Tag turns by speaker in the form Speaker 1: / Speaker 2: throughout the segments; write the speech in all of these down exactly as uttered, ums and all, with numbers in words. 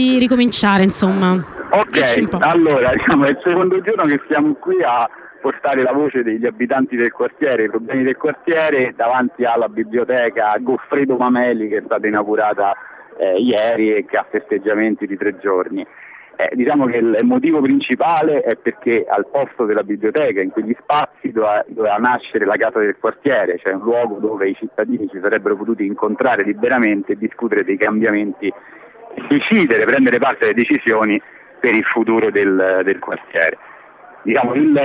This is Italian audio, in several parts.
Speaker 1: di ricominciare, insomma.
Speaker 2: Ok, allora diciamo è il secondo giorno che siamo qui a portare la voce degli abitanti del quartiere, i problemi del quartiere, davanti alla biblioteca Goffredo Mameli, che è stata inaugurata eh, ieri e che ha festeggiamenti di tre giorni. Eh, diciamo che il motivo principale è perché al posto della biblioteca, in quegli spazi, doveva, doveva nascere la casa del quartiere, cioè un luogo dove i cittadini si sarebbero potuti incontrare liberamente e discutere dei cambiamenti, decidere, prendere parte alle decisioni per il futuro del, del quartiere. Diciamo, il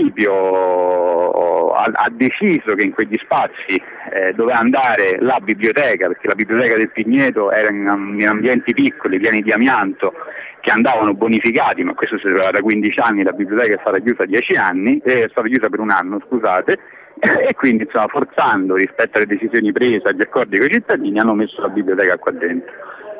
Speaker 2: municipio ha, ha deciso che in quegli spazi eh, doveva andare la biblioteca, perché la biblioteca del Pigneto era in, in ambienti piccoli, pieni di amianto, che andavano bonificati, ma questo si sapeva da quindici anni, la biblioteca è stata chiusa dieci anni, eh, è stata chiusa per un anno, scusate, e quindi insomma, forzando rispetto alle decisioni prese, agli accordi con i cittadini, hanno messo la biblioteca qua dentro.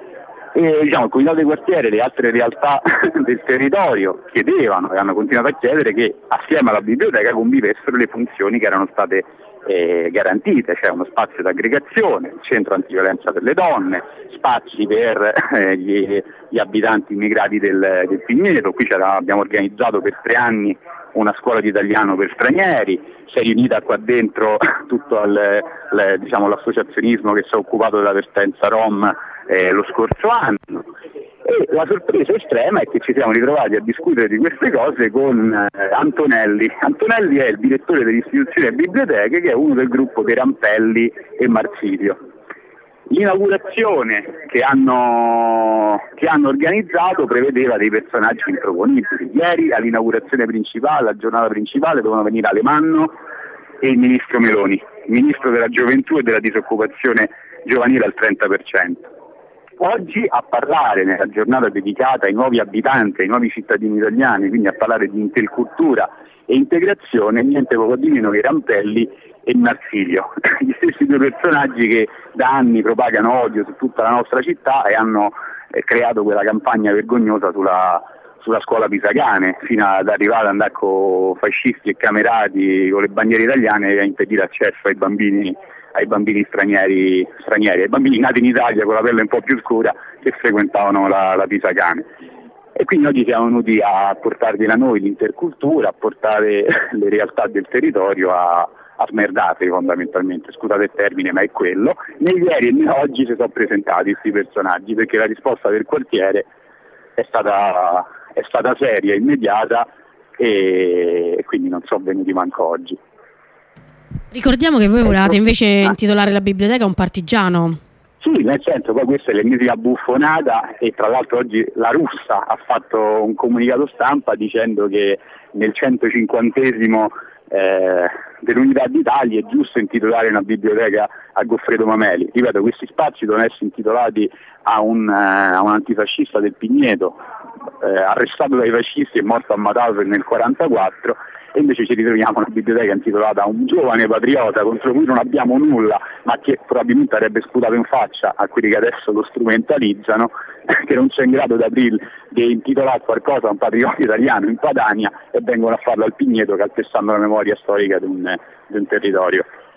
Speaker 2: E, diciamo, il Comitato di quartiere e le altre realtà del territorio chiedevano e hanno continuato a chiedere che assieme alla biblioteca convivessero le funzioni che erano state eh, garantite, cioè uno spazio di aggregazione, il centro antiviolenza per le donne, spazi per eh, gli, gli abitanti immigrati del, del Pigneto. Qui abbiamo organizzato per tre anni una scuola di italiano per stranieri, si è riunita qua dentro tutto il, il, diciamo, l'associazionismo che si è occupato della vertenza Rom eh, lo scorso anno, e la sorpresa estrema è che ci siamo ritrovati a discutere di queste cose con eh, Antonelli. Antonelli è il direttore dell'istituzione biblioteche, che è uno del gruppo dei Rampelli e Marsilio. L'inaugurazione che hanno, che hanno organizzato prevedeva dei personaggi improponibili. Ieri all'inaugurazione principale, alla giornata principale, dovevano venire Alemanno e il ministro Meloni, il ministro della gioventù e della disoccupazione giovanile al trenta per cento. Oggi a parlare nella giornata dedicata ai nuovi abitanti, ai nuovi cittadini italiani, quindi a parlare di intercultura e integrazione, niente poco di meno che Rampelli e Marsilio, gli stessi due personaggi che da anni propagano odio su tutta la nostra città e hanno eh, creato quella campagna vergognosa sulla, sulla scuola Pisagane, fino ad arrivare ad andare con fascisti e camerati con le bandiere italiane e a impedire accesso ai bambini ai bambini stranieri, stranieri, ai bambini nati in Italia con la pelle un po' più scura che frequentavano la, la Pisagane. E quindi oggi siamo venuti a portarvi da noi l'intercultura, a portare le realtà del territorio a, a smerdarle fondamentalmente, scusate il termine ma è quello. Né ieri né oggi si sono presentati questi personaggi, perché la risposta del quartiere è stata, è stata seria, immediata, e quindi non sono venuti manco oggi.
Speaker 1: Ricordiamo che voi volevate invece intitolare la biblioteca un partigiano.
Speaker 2: Sì, nel senso, poi questa è l'ennesima buffonata, e tra l'altro oggi la Russa ha fatto un comunicato stampa dicendo che nel centocinquantesimo eh, dell'Unità d'Italia è giusto intitolare una biblioteca a Goffredo Mameli. Ripeto, questi spazi devono essere intitolati a un, uh, a un antifascista del Pigneto, eh, arrestato dai fascisti e morto a Mauthausen nel millenovecentoquarantaquattro, e invece ci ritroviamo una biblioteca intitolata a un giovane patriota contro cui non abbiamo nulla, ma che probabilmente avrebbe sputato in faccia a quelli che adesso lo strumentalizzano, che non c'è in grado di aprire, di intitolare qualcosa a un patriota italiano in Padania, e vengono a farlo al Pigneto calpestando la memoria storica di un, di un territorio.